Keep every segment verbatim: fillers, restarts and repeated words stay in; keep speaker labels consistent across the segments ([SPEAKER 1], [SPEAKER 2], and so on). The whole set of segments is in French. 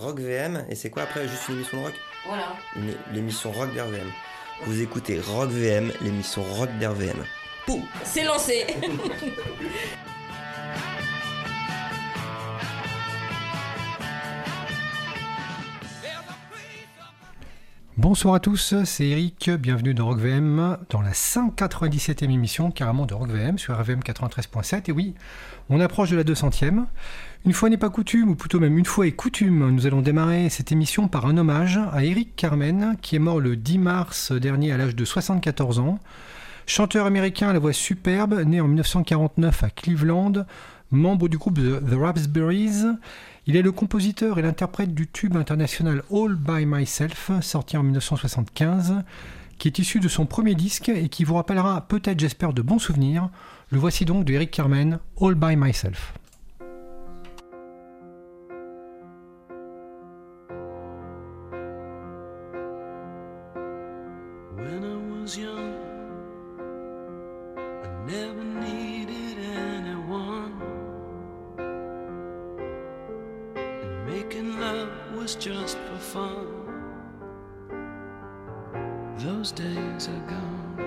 [SPEAKER 1] Rock V M, et c'est quoi après, juste une émission de rock ?
[SPEAKER 2] Voilà.
[SPEAKER 1] Une, l'émission Rock d'R V M. Vous écoutez Rock V M, l'émission Rock d'R V M. Pouh !
[SPEAKER 2] C'est lancé.
[SPEAKER 3] Bonsoir à tous, c'est Eric, bienvenue dans Rock V M, dans la cent quatre-vingt-dix-septième émission carrément de Rock V M sur R V M quatre-vingt-treize point sept. Et oui, on approche de la deux centième. Une fois n'est pas coutume, ou plutôt même une fois est coutume, nous allons démarrer cette émission par un hommage à Eric Carmen, qui est mort le dix mars dernier à l'âge de soixante-quatorze ans. Chanteur américain à la voix superbe, né en dix-neuf cent quarante-neuf à Cleveland, membre du groupe The, The Raspberries. Il est le compositeur et l'interprète du tube international All By Myself, sorti en dix-neuf cent soixante-quinze, qui est issu de son premier disque et qui vous rappellera peut-être, j'espère, de bons souvenirs. Le voici donc de Eric Carmen, All By Myself.
[SPEAKER 4] When I was young, I never needed anyone. Making love was just for fun. Those days are gone.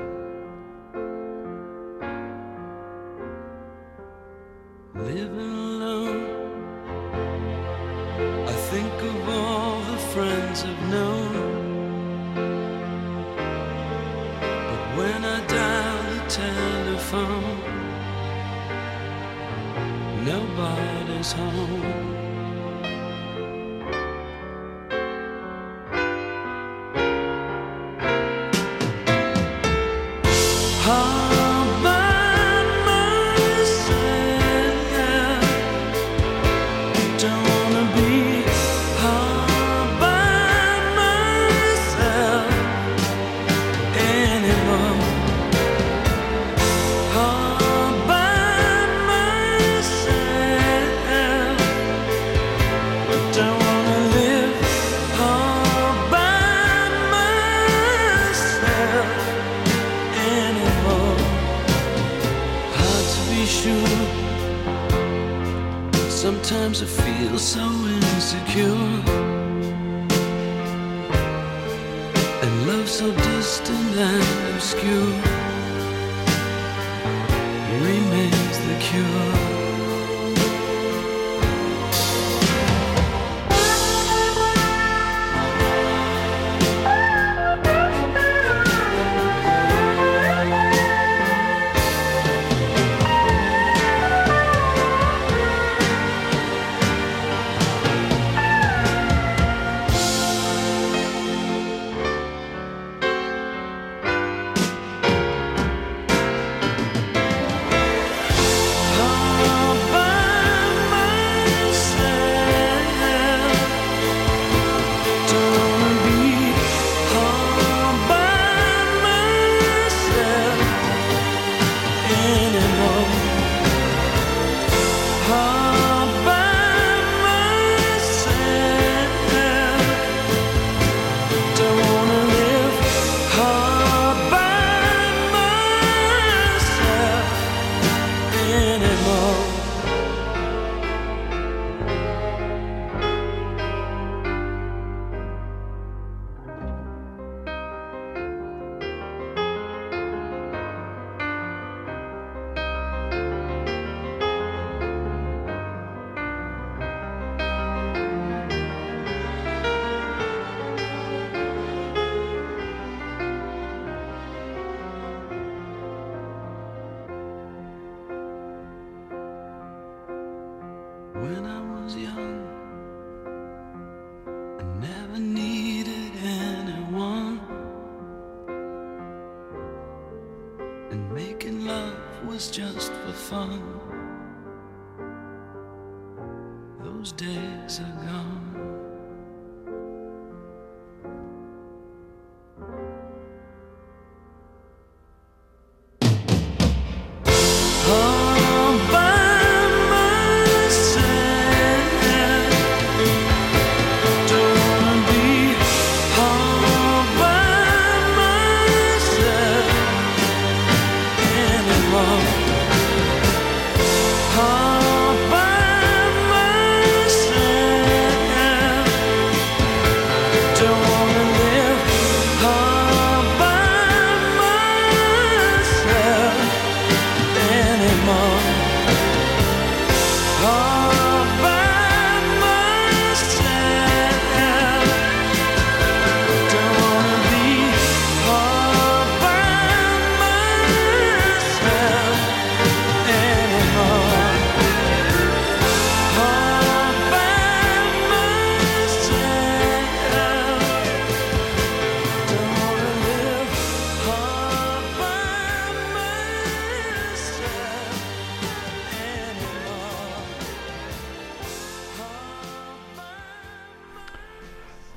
[SPEAKER 4] Living alone, I think of all the friends I've known. But when I dial the telephone, nobody's home. Sometimes I feel so insecure, and love so distant and obscure remains the cure. When I was young, I never needed anyone, and making love was just for fun. Those days are gone. All by myself.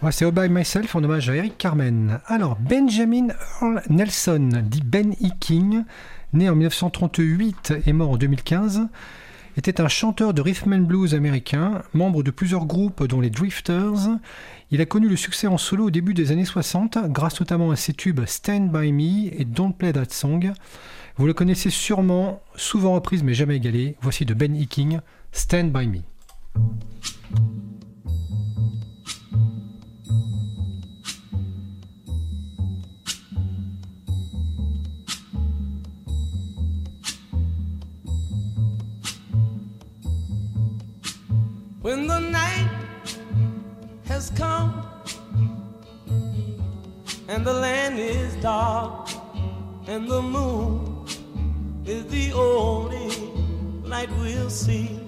[SPEAKER 3] Ouais, c'est All By Myself en hommage à Eric Carmen. Alors, Benjamin Earl Nelson, dit Ben E. King, né en dix-neuf cent trente-huit et mort en deux mille quinze, était un chanteur de rhythm and blues américain, membre de plusieurs groupes dont les Drifters. Il a connu le succès en solo au début des années soixante, grâce notamment à ses tubes Stand By Me et Don't Play That Song. Vous le connaissez sûrement, souvent reprise mais jamais égalée. Voici de Ben E. King, Stand By Me.
[SPEAKER 4] When the night has come and the land is dark and the moon is the only light we'll see.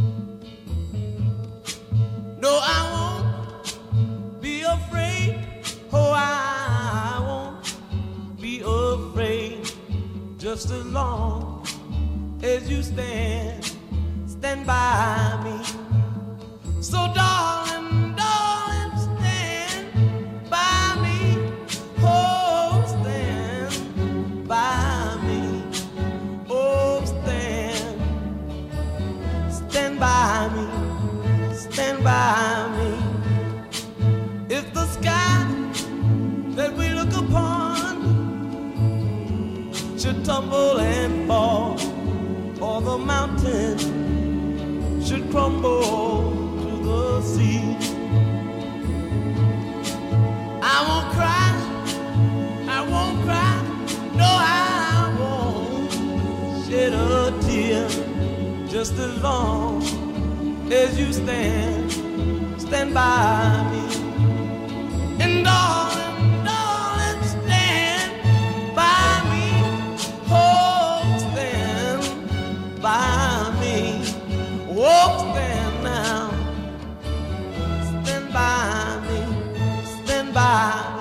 [SPEAKER 4] No, I won't be afraid. Oh, I won't be afraid. Just as long as you stand, stand by me. So darling, darling, stand by me. Oh, stand by me. Oh, stand, stand by me. Stand by me. If the sky that we look upon should tumble and fall, or the mountain should crumble the sea, I won't cry, I won't cry, no, I won't shed a tear. Just as long as you stand, stand by me. And darling, darling, stand by me. Oh, stand by me. Oh, stand now. By me, stand by me.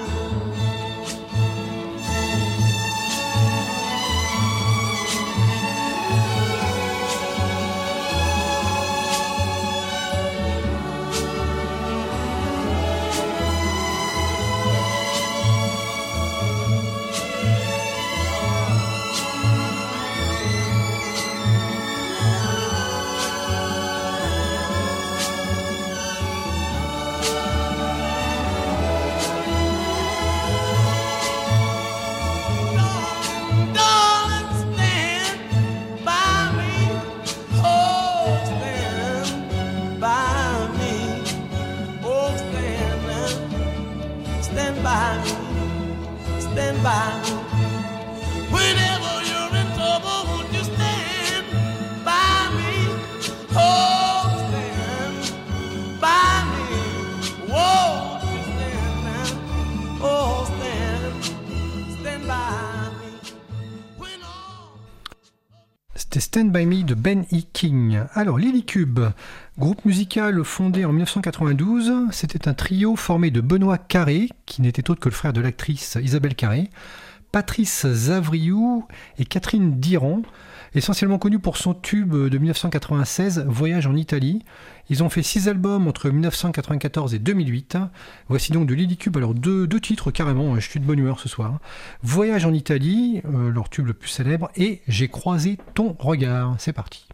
[SPEAKER 3] C'était Stand By Me de Ben E. King. Alors, Lily Cube, groupe musical fondé en dix-neuf cent quatre-vingt-douze, c'était un trio formé de Benoît Carré, qui n'était autre que le frère de l'actrice Isabelle Carré, Patrice Zavriou et Catherine Diran, essentiellement connu pour son tube de dix-neuf cent quatre-vingt-seize, Voyage en Italie. Ils ont fait six albums entre dix-neuf cent quatre-vingt-quatorze et deux mille huit. Voici donc de Lily Cube, alors deux, deux titres carrément, je suis de bonne humeur ce soir. Voyage en Italie, euh, leur tube le plus célèbre, et J'ai croisé ton regard. C'est parti.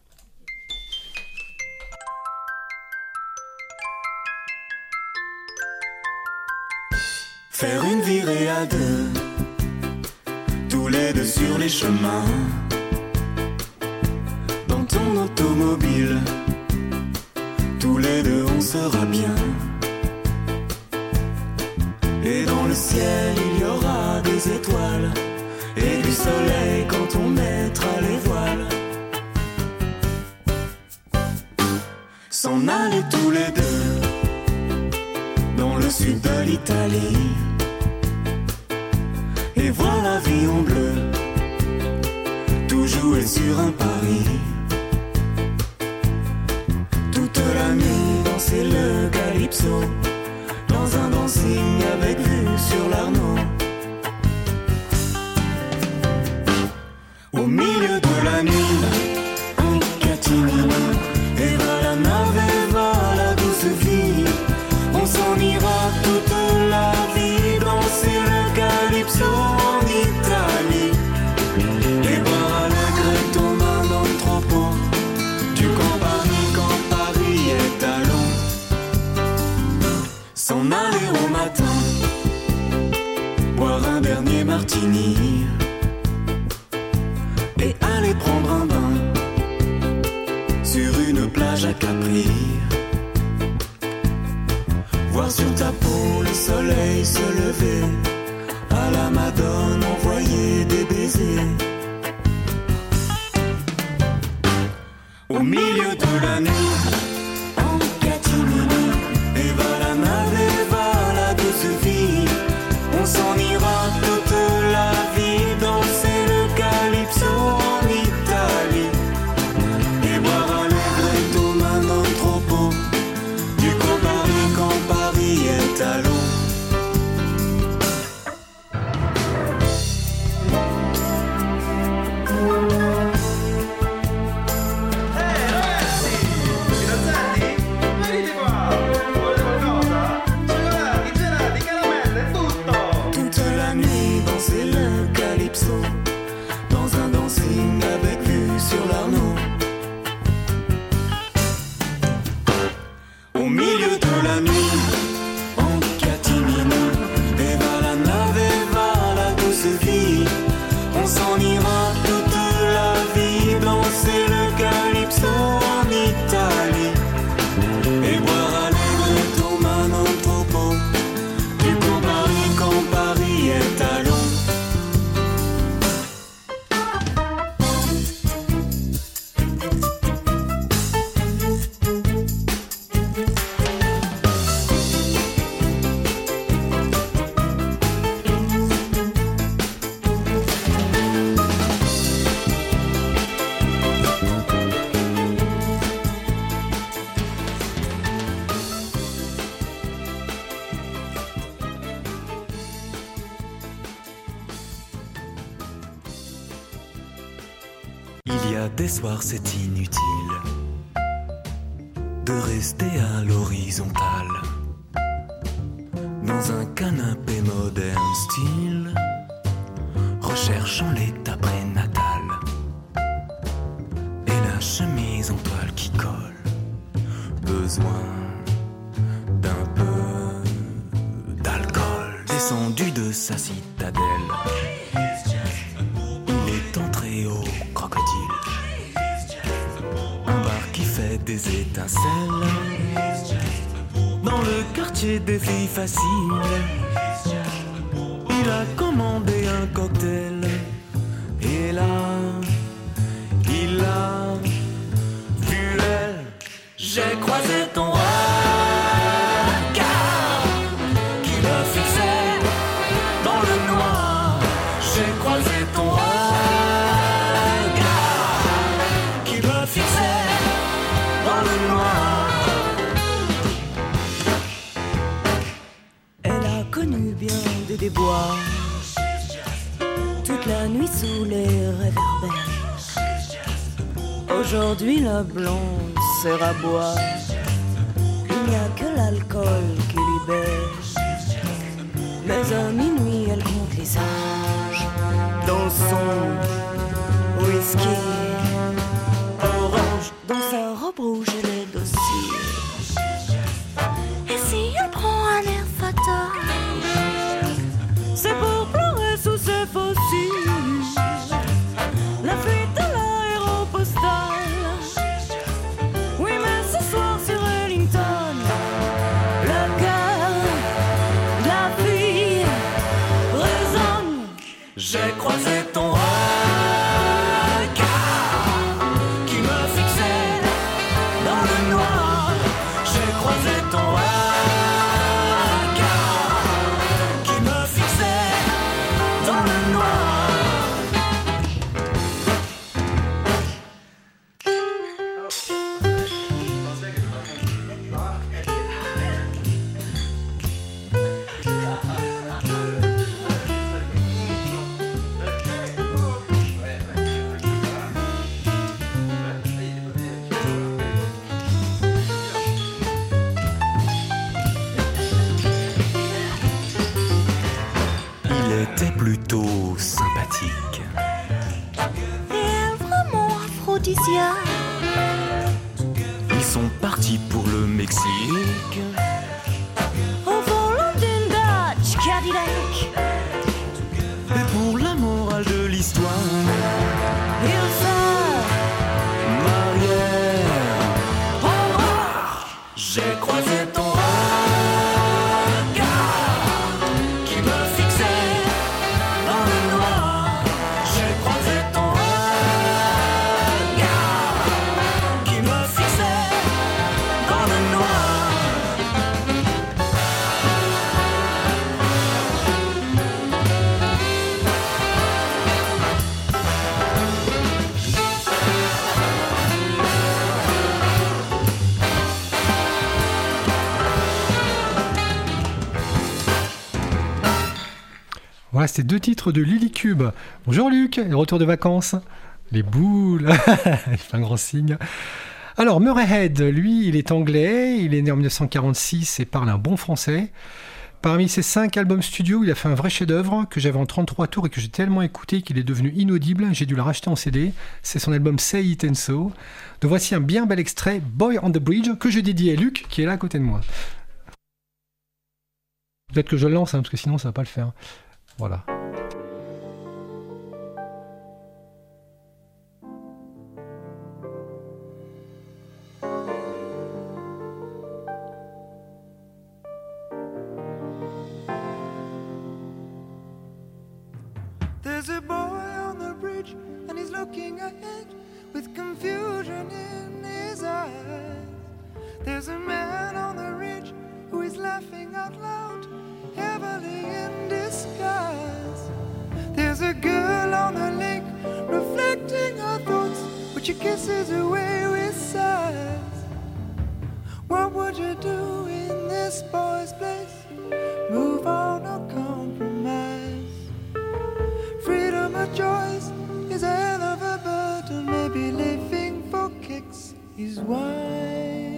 [SPEAKER 2] Faire une virée à deux, tous les deux sur les chemins, dans ton automobile, tous les deux on sera bien. Et dans le ciel il y aura des étoiles et du soleil quand on mettra les voiles. S'en aller tous les deux dans le sud de l'Italie et voir la vie en bleu, tout jouer sur un pari. Toute la nuit danser le calypso, dans un dancing avec vue sur l'Arno. Au milieu de la nuit, un catimini, et va la nave, et va la douce vie. On s'en ira toute s'en aller au matin, boire un dernier martini et aller prendre un bain sur une plage à Capri. Voir sur ta peau le soleil se lever, à la Madone envoyer des baisers. Au milieu de la nuit, en catimini, et va la nave et va la douce vie. On s'en ira toute la vie, danser le calypso en Italie et boire un legretto man troppo du Campari quand Paris est à l'eau. Des soirs c'est inutile de rester à l'horizontale dans un canapé moderne style, recherchant l'état prénatal et la chemise en toile qui colle. Besoin d'un peu d'alcool. Descendu de sa citadelle, il est entré au crocodile, des étincelles dans le quartier des filles faciles. Il a commandé un cocktail et là il a vu elle. J'ai croisé ton regard qui me fixait dans le noir. J'ai croisé ton regard qui me fixait dans le noir. Elle a connu bien des déboires, toute la nuit sous les réverbères. Aujourd'hui la blonde sert à boire, il n'y a que l'alcool qui libère. Mais à minuit elle compte les âges dans son whisky orange, dans sa robe rouge elle est docile. Et si elle prend un air fatal, c'est pour pleurer sous ses fossiles. La fuite de l'aéropostale, oui mais ce soir sur Ellington, le cœur de la fille résonne. J'ai croisé ton regard qui me fixait dans le noir. J'ai croisé ton regard qui me fixait dans le noir. Était plutôt sympathique
[SPEAKER 5] et vraiment aphrodisiaque.
[SPEAKER 2] Ils sont partis pour le Mexique.
[SPEAKER 5] Au
[SPEAKER 3] Voilà, c'était deux titres de Lily Cube. Bonjour Luc, le retour de vacances. Les boules, il fait un grand signe. Alors, Murray Head, lui, il est anglais, il est né en dix-neuf cent quarante-six et parle un bon français. Parmi ses cinq albums studio, il a fait un vrai chef-d'œuvre que j'avais en trente-trois tours et que j'ai tellement écouté qu'il est devenu inaudible. J'ai dû le racheter en C D. C'est son album Say It and So. Donc voici un bien bel extrait, Boy on the Bridge, que je dédie à Luc, qui est là à côté de moi. Peut-être que je le lance, hein, parce que sinon ça va pas le faire. Voilà.
[SPEAKER 6] There's a boy on the bridge and he's looking ahead with confusion in his eyes. There's a man on the ridge who is laughing out loud, heavily in disguise. There's a girl on the lake reflecting her thoughts, but she kisses away with sighs. What would you do in this boy's place? Move on or compromise? Freedom of choice is a hell of a burden. Maybe living for kicks is wise.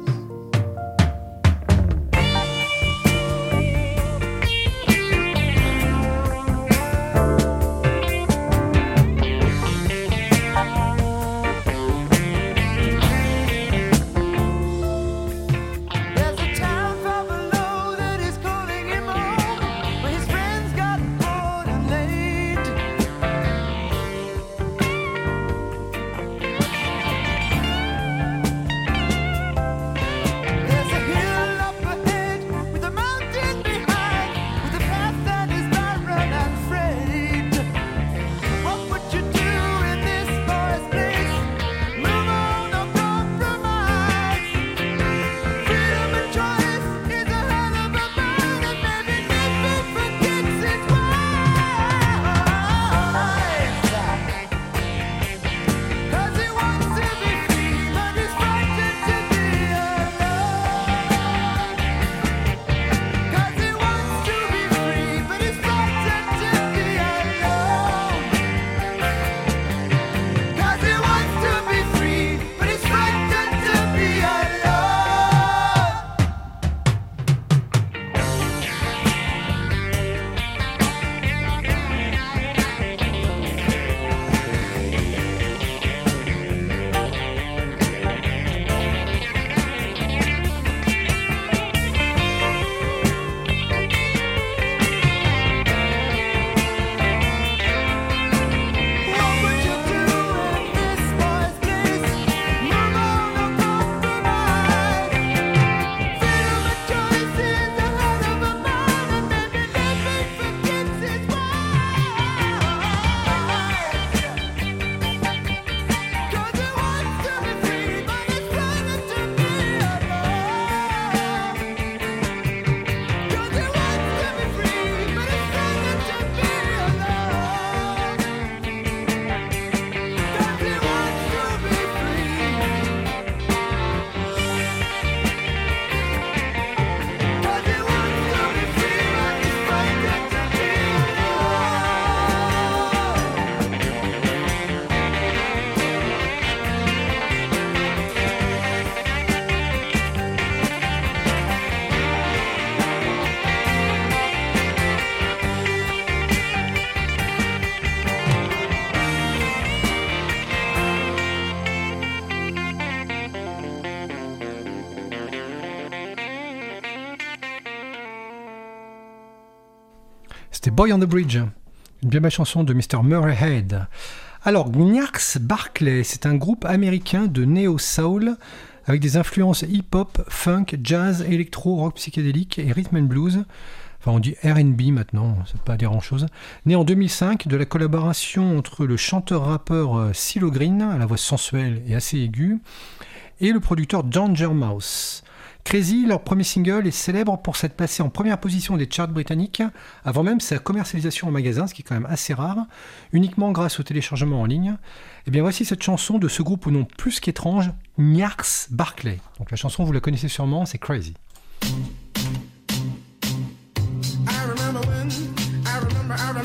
[SPEAKER 3] C'était Boy on the Bridge, une bien belle chanson de mister Murray Head. Alors, Gnarls Barkley, c'est un groupe américain de néo-soul avec des influences hip-hop, funk, jazz, électro, rock psychédélique et rhythm and blues. Enfin, on dit R and B maintenant, ça ne veut pas dire grand-chose. Né en deux mille cinq, de la collaboration entre le chanteur-rappeur CeeLo Green, à la voix sensuelle et assez aiguë, et le producteur Danger Mouse. Crazy, leur premier single, est célèbre pour s'être placé en première position des charts britanniques, avant même sa commercialisation en magasin, ce qui est quand même assez rare, uniquement grâce au téléchargement en ligne. Et bien voici cette chanson de ce groupe au nom plus qu'étrange, Gnarls Barkley. Donc la chanson, vous la connaissez sûrement, c'est Crazy.
[SPEAKER 6] I remember when, I remember, I remember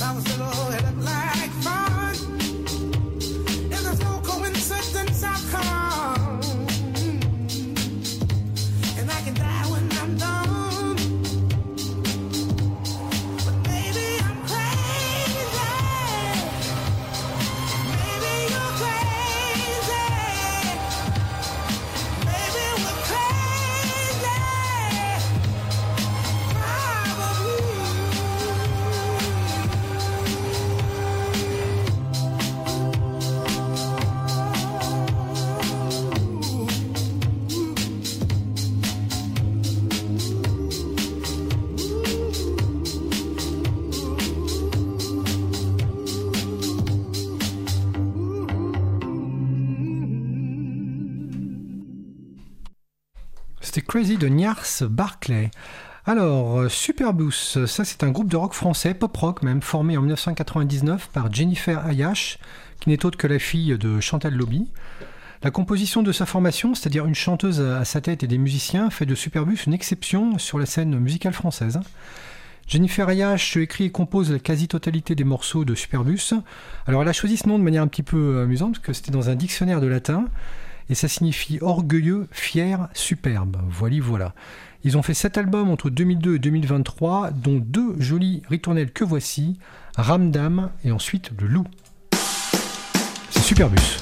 [SPEAKER 3] C'était Crazy de Gnarls Barclay. Alors, Superbus, ça c'est un groupe de rock français, pop-rock même, formé en dix-neuf cent quatre-vingt-dix-neuf par Jennifer Ayash, qui n'est autre que la fille de Chantal Lobby. La composition de sa formation, c'est-à-dire une chanteuse à sa tête et des musiciens, fait de Superbus une exception sur la scène musicale française. Jennifer Ayash écrit et compose la quasi-totalité des morceaux de Superbus. Alors elle a choisi ce nom de manière un petit peu amusante, parce que c'était dans un dictionnaire de latin, et ça signifie orgueilleux, fier, superbe. Voilà, voilà. Ils ont fait sept albums entre deux mille deux et deux mille vingt-trois, dont deux jolis ritournelles que voici, Ramdam et ensuite Le Loup. C'est Superbus.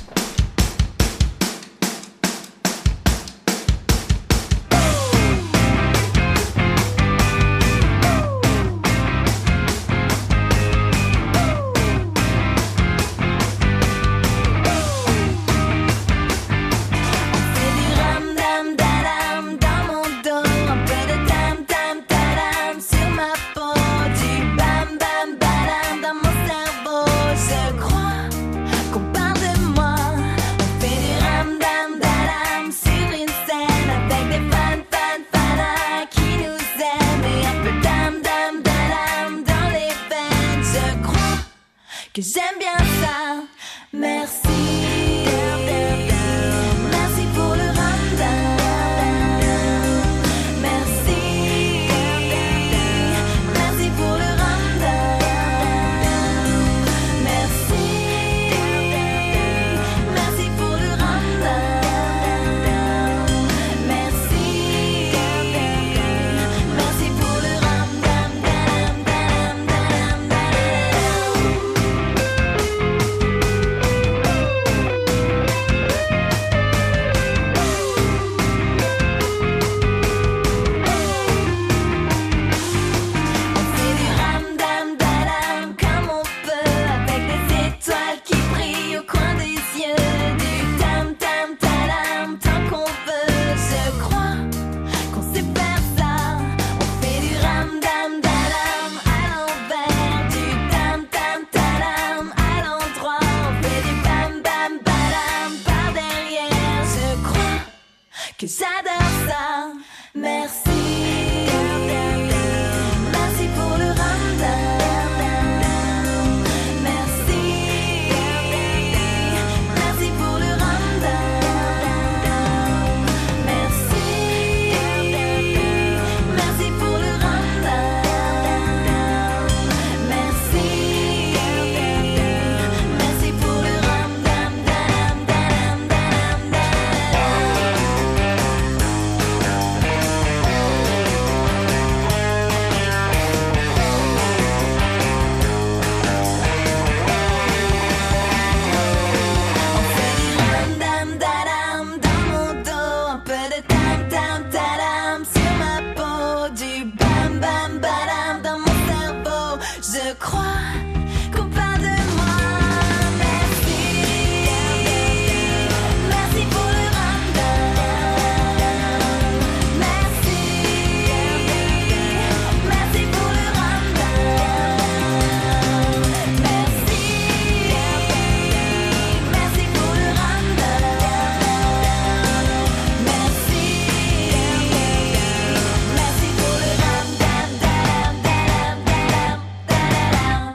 [SPEAKER 2] Que j'aime bien ça, merci. Merci pour le ramdam. Merci. Merci pour le ramdam. Merci. Merci pour le ramdam. Merci. Merci pour le ramdam. Que j'adore ça, merci. Merci pour le ramdam. Merci. Merci pour le ramdam. Merci. Merci pour le ramdam. Merci. Merci pour le ramdam. Je crois qu'on parle de moi. Merci. Merci pour le ramdam. Merci. Merci pour le ramdam. Merci. Merci pour le ramdam. Merci. Merci pour le ramdam.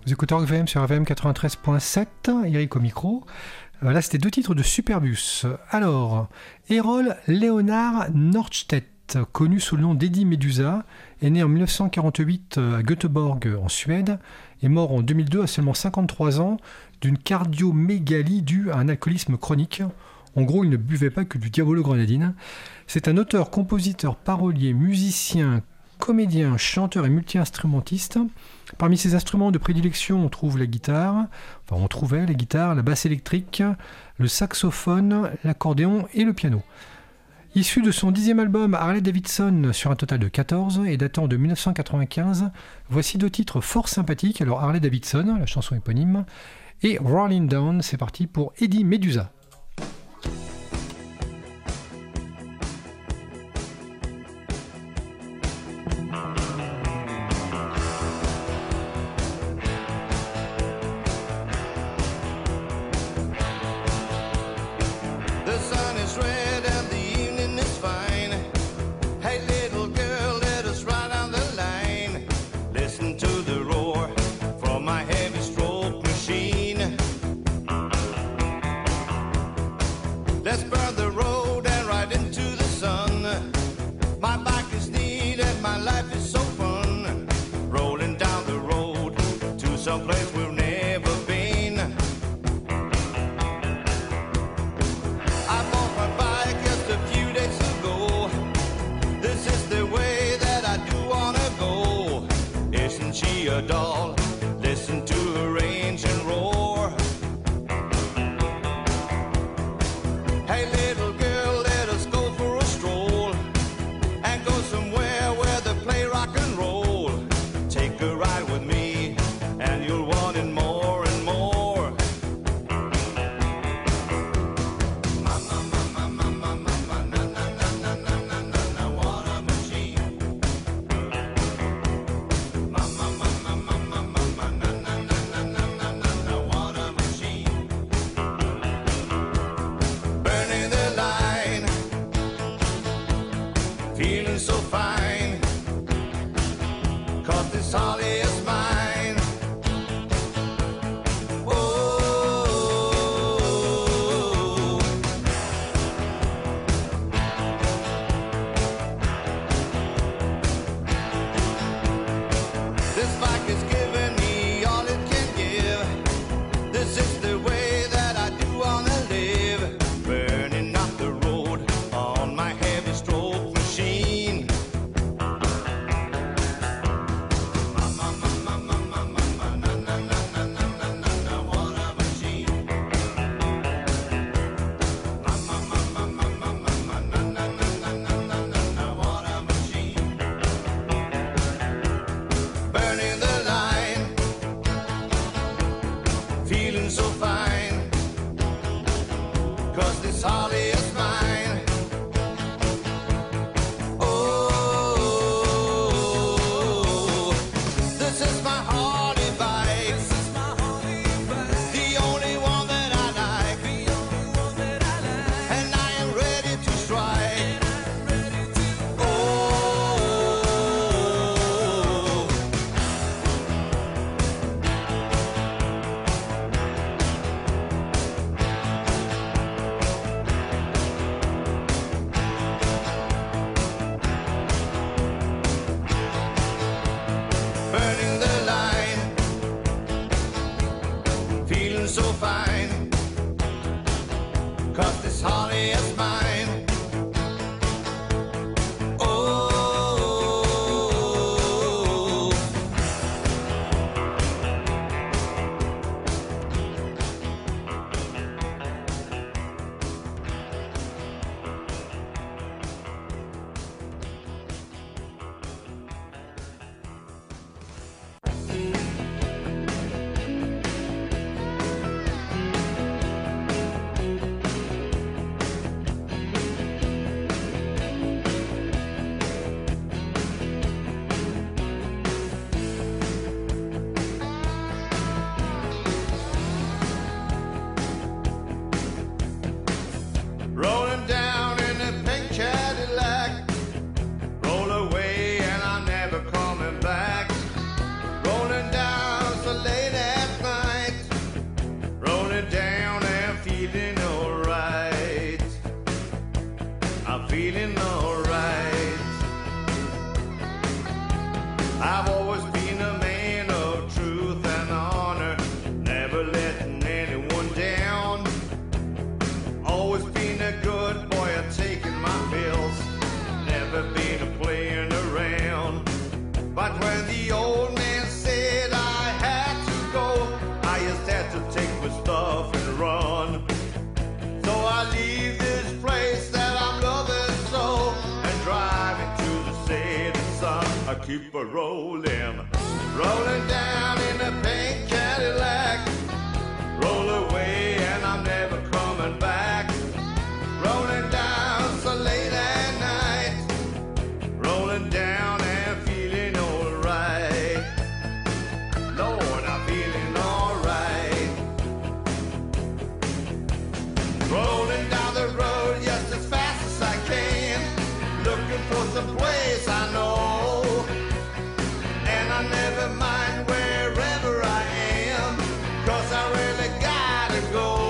[SPEAKER 3] Vous écoutez Rock V M sur R V M quatre-vingt-treize point sept, Eric au micro. Euh, là, c'était deux titres de Superbus. Alors, Errol Leonard Nordstedt, connu sous le nom d'Eddie Medusa, est né en dix-neuf cent quarante-huit à Göteborg, en Suède, et mort en deux mille deux à seulement cinquante-trois ans d'une cardiomégalie due à un alcoolisme chronique. En gros, il ne buvait pas que du Diabolo Grenadine. C'est un auteur, compositeur, parolier, musicien, comédien, chanteur et multi-instrumentiste. Parmi ses instruments de prédilection, on trouve la guitare, enfin on trouvait la guitare, la basse électrique, le saxophone, l'accordéon et le piano. Issu de son dixième album Harley Davidson sur un total de quatorze et datant de dix-neuf cent quatre-vingt-quinze, voici deux titres fort sympathiques. Alors Harley Davidson, la chanson éponyme, et Rolling Down, c'est parti pour Eddie Medusa.
[SPEAKER 7] Mama, But when the old man said I had to go, I just had to take my stuff and run. So I leave this place that I'm loving so and drive into the setting sun. I keep a rolling, rolling down in a pink Cadillac. Roll away and I'm never coming back. Rolling down so late at night. Rolling down and feeling alright. Lord, I'm feeling alright. Rolling down the road just as fast as I can. Looking for some place I know. And I never mind wherever I am, 'cause I really gotta go.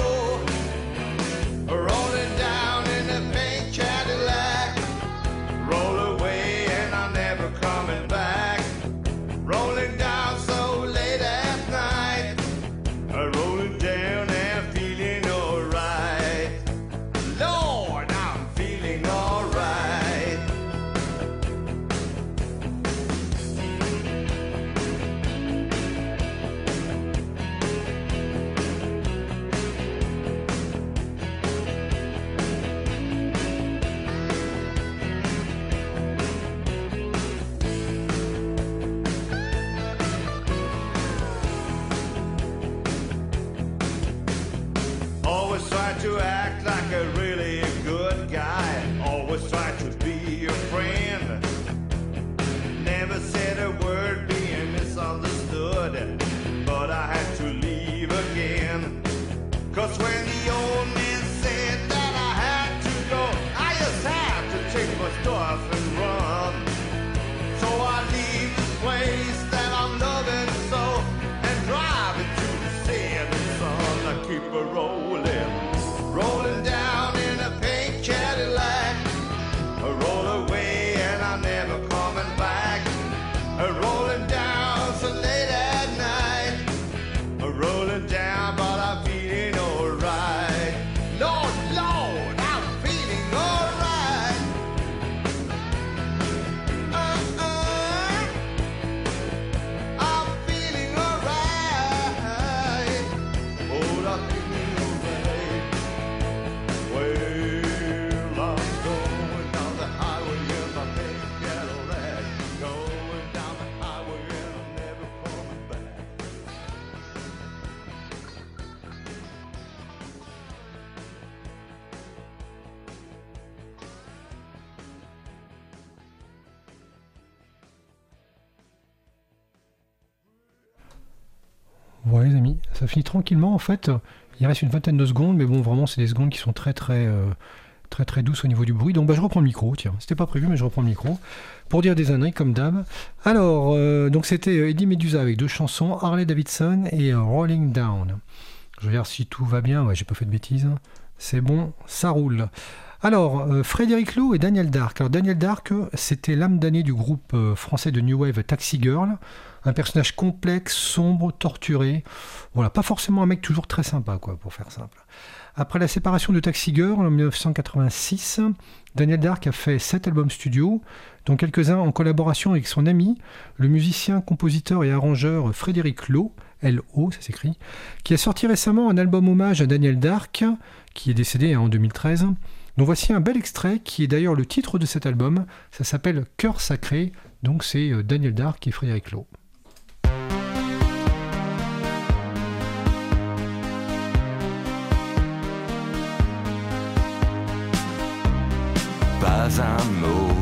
[SPEAKER 7] Rolling down in a pink Cadillac. Roll away and I'm never coming back. Rolling down so late at night. Rolling down and feeling alright. Lord, I'm feeling alright. Always try to act like a really good guy. Always try to be a friend. Never said a word being misunderstood. But I had to leave again. 'Cause when the old man said that I had to go, I just had to take my stuff and run. So I leave this place that I'm loving so and drive into the setting sun. I keep a rolling, rolling down in a pink Cadillac. I roll away and I'm never coming back. I rolling down so late at night. I rolling down but I'm feeling alright. Lord, Lord, I'm feeling alright. Uh-uh. I'm feeling alright. Oh, I'm feeling alright. Well, I'm going down the highway in my big Cadillac. Going down the highway and I'm never coming back.
[SPEAKER 3] Voilà les amis, ça finit tranquillement en fait. Il reste une vingtaine de secondes, mais bon vraiment c'est des secondes qui sont très très euh, très très douces au niveau du bruit. Donc bah, je reprends le micro, tiens, c'était pas prévu mais je reprends le micro pour dire des âneries comme d'hab. Alors euh, donc c'était Eddie Meduza avec deux chansons, Harley Davidson et euh, Rolling Down. Je regarde si tout va bien, ouais j'ai pas fait de bêtises. C'est bon, ça roule. Alors, euh, Frédéric Lowe et Daniel Dark. Alors, Daniel Dark, c'était l'âme damnée du groupe euh, français de New Wave Taxi Girl. Un personnage complexe, sombre, torturé. Voilà, pas forcément un mec toujours très sympa, quoi, pour faire simple. Après la séparation de Taxi Girl en dix-neuf cent quatre-vingt-six, Daniel Dark a fait sept albums studio, dont quelques-uns en collaboration avec son ami, le musicien, compositeur et arrangeur Frédéric Lowe, L O, ça s'écrit, qui a sorti récemment un album hommage à Daniel Dark, qui est décédé en deux mille treize. Donc voici un bel extrait qui est d'ailleurs le titre de cet album. Ça s'appelle Cœur Sacré. Donc c'est Daniel Dark et Frédéric Lowe.
[SPEAKER 8] Pas un mot,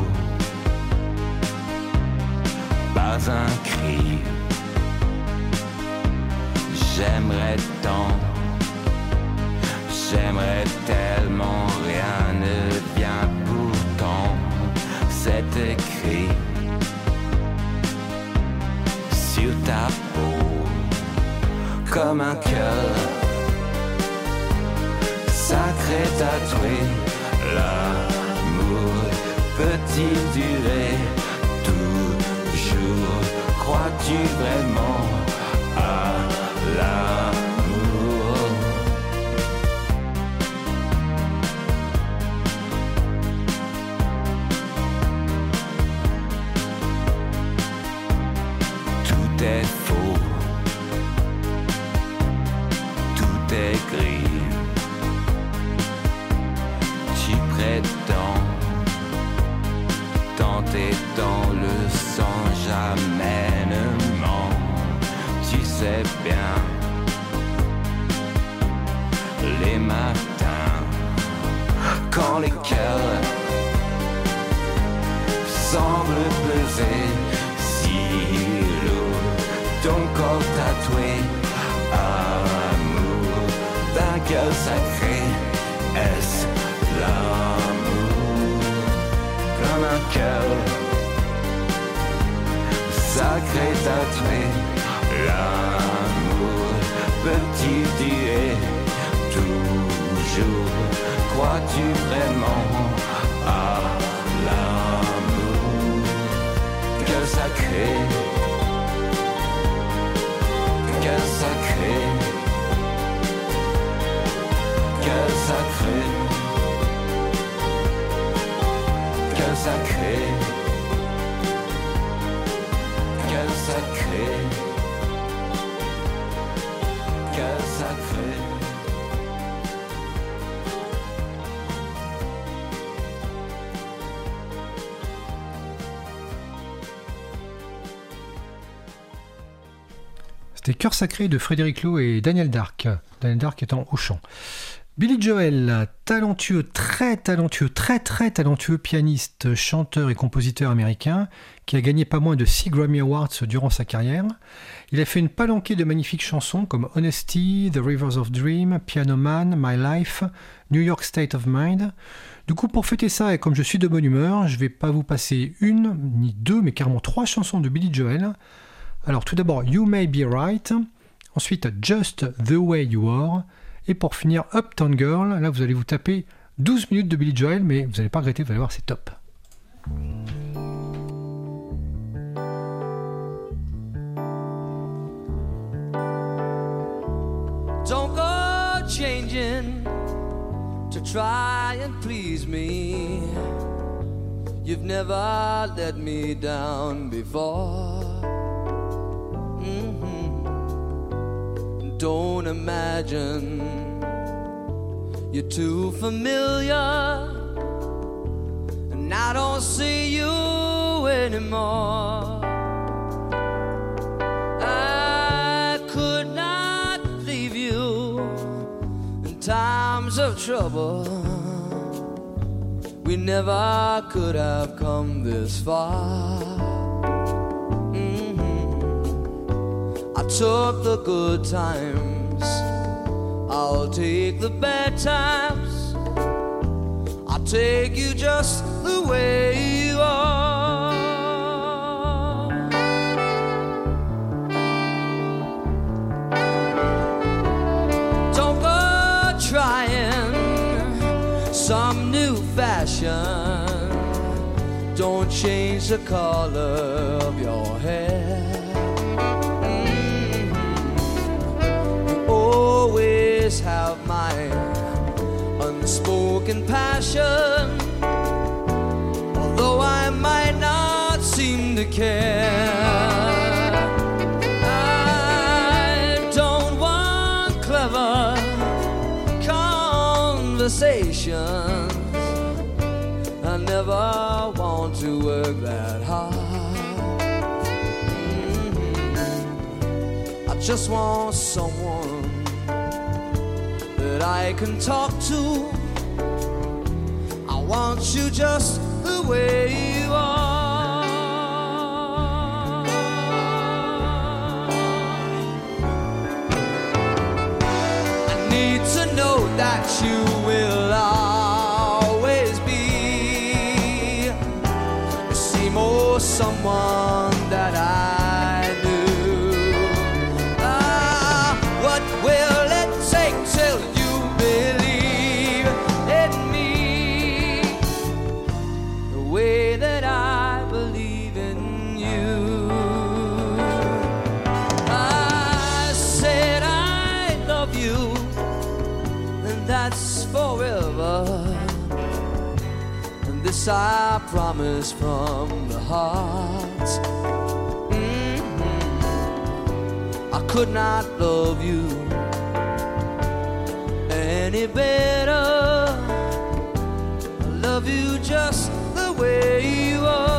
[SPEAKER 8] pas un cri. J'aimerais tant, j'aimerais tellement, rien ne vient pourtant. C'est écrit sur ta peau comme un cœur sacré tatoué. L'amour peut-il durer toujours? Crois-tu vraiment à l'amour? est faux, tout est gris. Tu prétends tenter dans le sang, jamais ne ment. Tu sais bien, les matins, quand les cœurs semblent peser si lourd, ton corps tatoué, amour d'un cœur sacré, est-ce l'amour? Comme un cœur sacré tatoué, l'amour peut-tu durer toujours? Crois-tu vraiment à l'amour? Cœur sacré, cœur sacré, cœur sacré, cœur sacré, cœur sacré, cœur sacré.
[SPEAKER 3] C'était Cœur sacré de Frédéric Lowe et Daniel Dark. Daniel Dark étant au chant. Billy Joel, talentueux, très talentueux, très très talentueux pianiste, chanteur et compositeur américain qui a gagné pas moins de six Grammy Awards durant sa carrière. Il a fait une palanquée de magnifiques chansons comme Honesty, The Rivers of Dream, Piano Man, My Life, New York State of Mind. Du coup, pour fêter ça et comme je suis de bonne humeur, je vais pas vous passer une ni deux, mais carrément trois chansons de Billy Joel. Alors tout d'abord You May Be Right, ensuite Just the Way You Are, et pour finir Uptown Girl. Là vous allez vous taper douze minutes de Billy Joel, mais vous n'allez pas regretter, vous allez voir, c'est top.
[SPEAKER 9] Don't go changing to try and please me. You've never let me down before. Don't imagine you're too familiar, and I don't see you anymore. I could not leave you in times of trouble. We never could have come this far. I took the good times, I'll take the bad times. I'll take you just the way you are. Don't go trying some new fashion. Don't change the color of your hair. Always have my unspoken passion, although I might not seem to care. I don't want clever conversations. I never want to work that hard. Mm-hmm. I just want someone that I can talk to. I want you just the way you are. I need to know that you will always be the same old someone that I knew. Ah, what will it take till you believe in me the way that I believe in you? I said I love you, and that's forever, and this I promise from the heart. Mm-hmm. I could not love you any better. I love you just the way you are.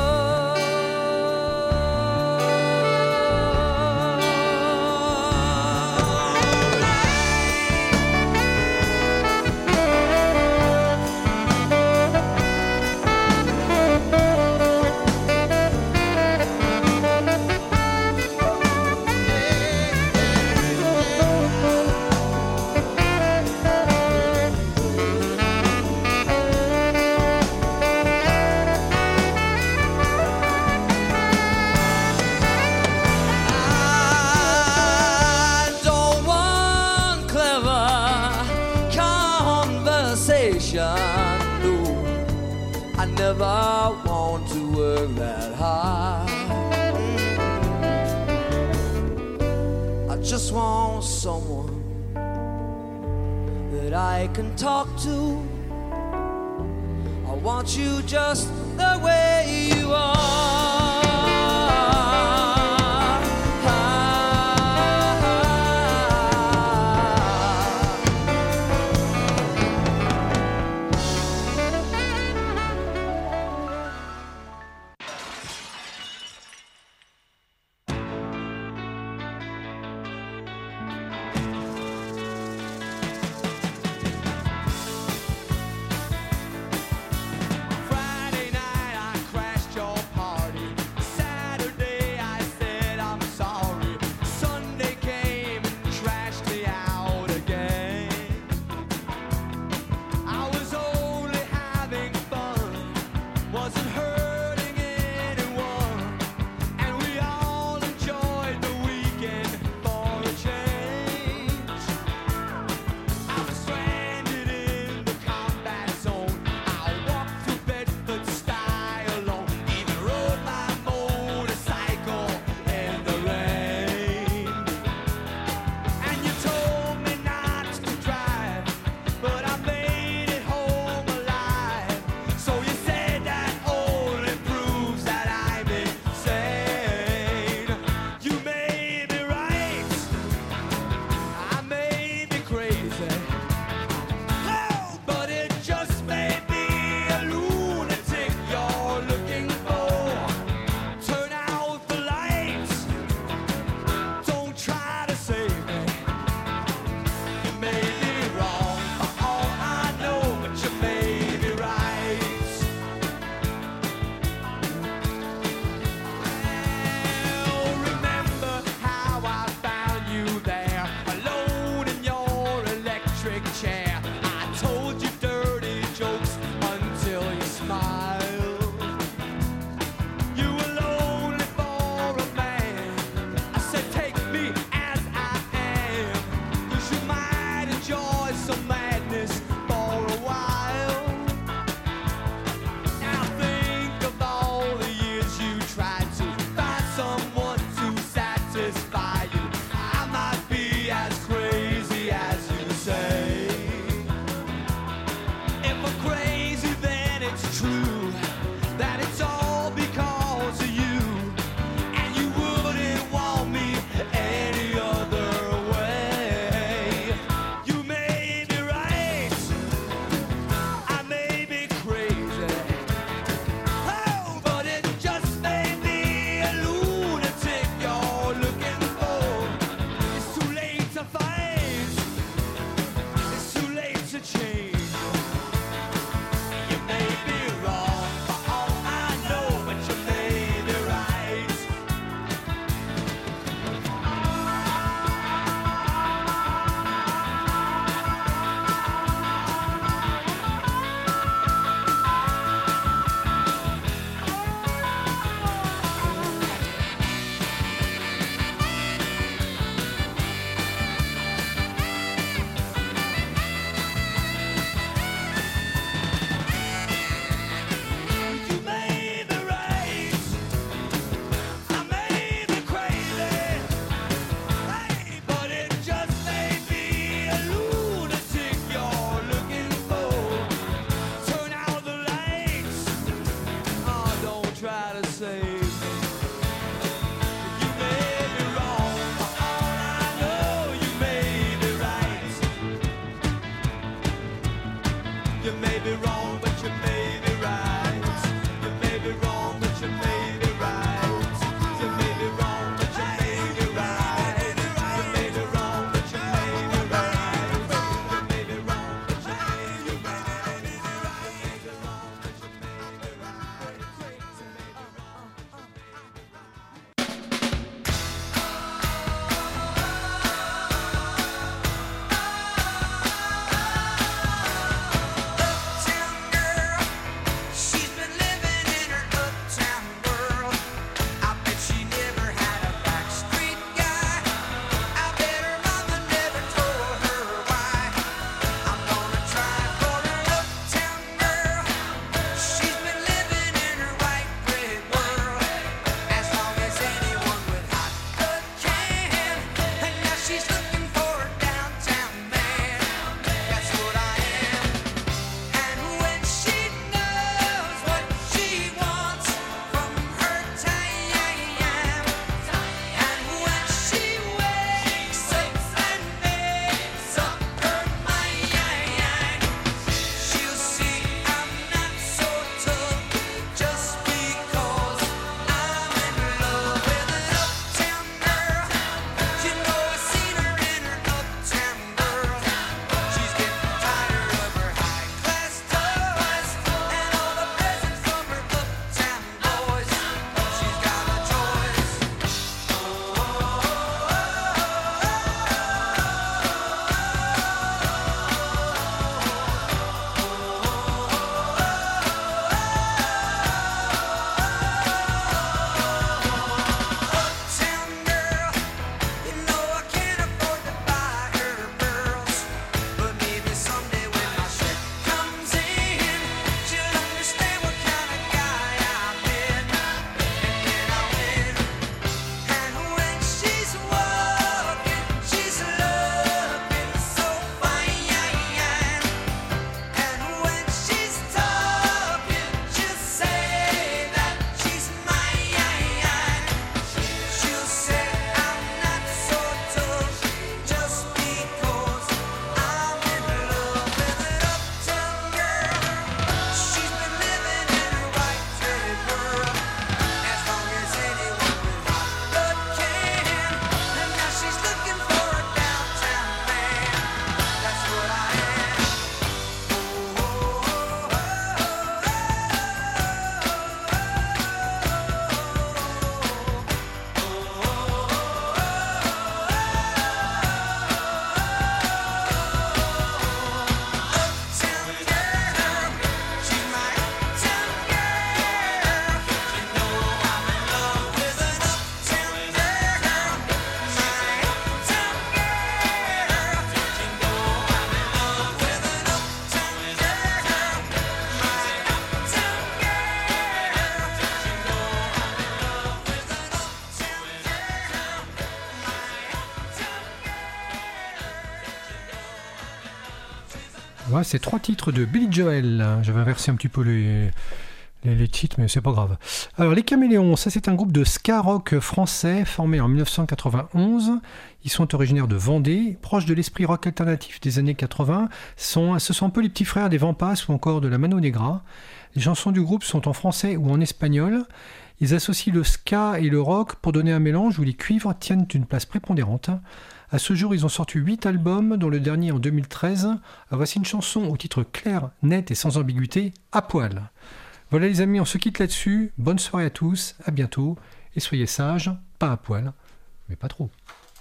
[SPEAKER 9] Never want to work that hard. I just want someone that I can talk to. I want you just the way you are.
[SPEAKER 4] Friday night I
[SPEAKER 3] Ouais, c'est trois titres de Billy Joel. J'avais inversé un petit peu les, les, les titres, mais c'est pas grave. Alors, les Caméléons, ça c'est un groupe de ska rock français formé en dix-neuf cent quatre-vingt-onze. Ils sont originaires de Vendée, proches de l'esprit rock alternatif des années quatre-vingts. Sont, ce sont un peu les petits frères des Vampas ou encore de la Mano Negra. Les chansons du groupe sont en français ou en espagnol. Ils associent le ska et le rock pour donner un mélange où les cuivres tiennent une place prépondérante. À ce jour, ils ont sorti huit albums, dont le dernier en deux mille treize. Alors voici une chanson au titre clair, net et sans ambiguïté, À poil. Voilà les amis, on se quitte là-dessus. Bonne soirée à tous, à bientôt. Et soyez sages, pas à poil, mais pas trop.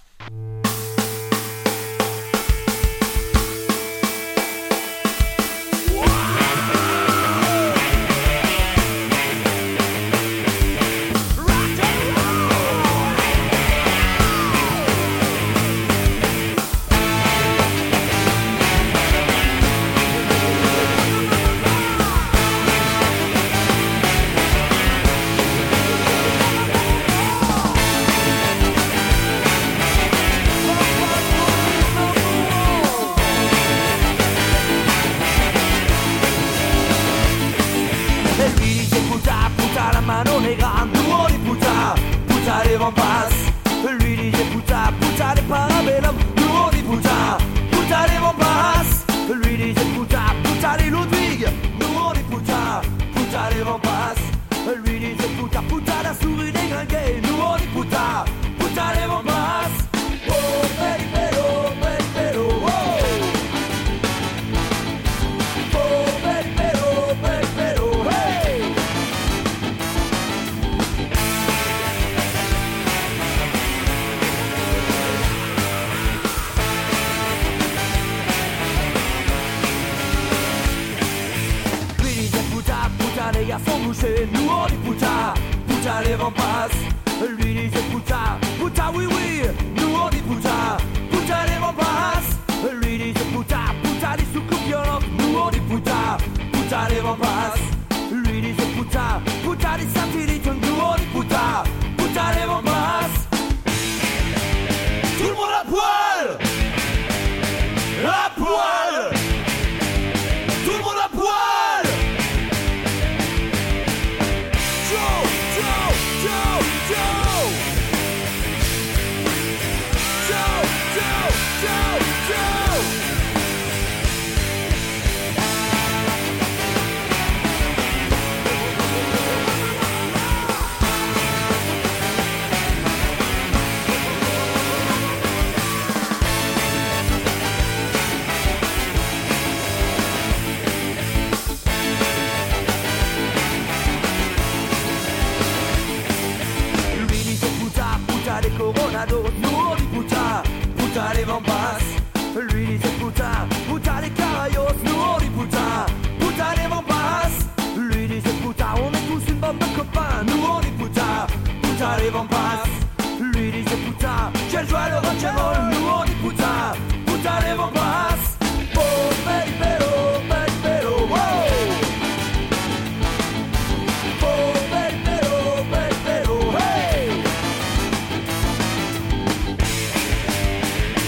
[SPEAKER 9] Nous on dit puta, puta les vents passent. Lui disait puta, puta oui oui. Nous on dit puta, puta les vents passent. Lui disait puta, puta les soucoupes violentes. Nous on dit puta, puta les vents passent. Lui disait puta, puta les satellites. Nous on dit puta, puta les vents passent. Tout le monde à poil, à poil. Tout le monde à poil. Nous on dit puta, puta les vents passent. Lui disait puta, puta les carayos. Nous on dit puta, puta les vents passent. Lui disait puta, on est tous une bande de copains. Nous on dit puta, puta les vents passent. Lui disait puta, quelle joie le rock